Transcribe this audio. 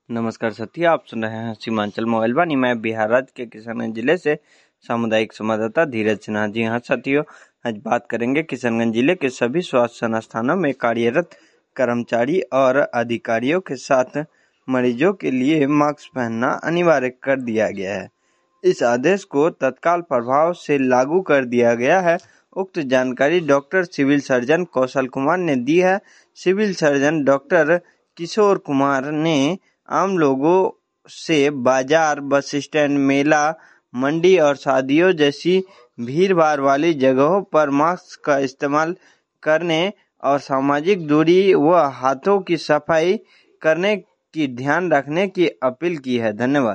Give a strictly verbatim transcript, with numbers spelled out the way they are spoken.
नमस्कार साथियों, आप सुन रहे हैं सीमांचल मोबाइल वाणी। मैं बिहार राज्य के किशनगंज जिले से सामुदायिक संवाददाता धीरज सिन्हा। जी हाँ साथियों, आज बात करेंगे किशनगंज जिले के सभी स्वास्थ्य संस्थानों में कार्यरत कर्मचारी और अधिकारियों के साथ मरीजों के लिए मास्क पहनना अनिवार्य कर दिया गया है। इस आदेश को तत्काल प्रभाव से लागू कर दिया गया है। उक्त जानकारी doctor civil surgeon Kaushal Kumar ने दी है। Civil surgeon doctor Kishore Kumar ने आम लोगों से बाजार, बस स्टैंड, मेला, मंडी और शादियों जैसी भीड़ भाड़ वाली जगहों पर मास्क का इस्तेमाल करने और सामाजिक दूरी व हाथों की सफाई करने की ध्यान रखने की अपील की है। धन्यवाद।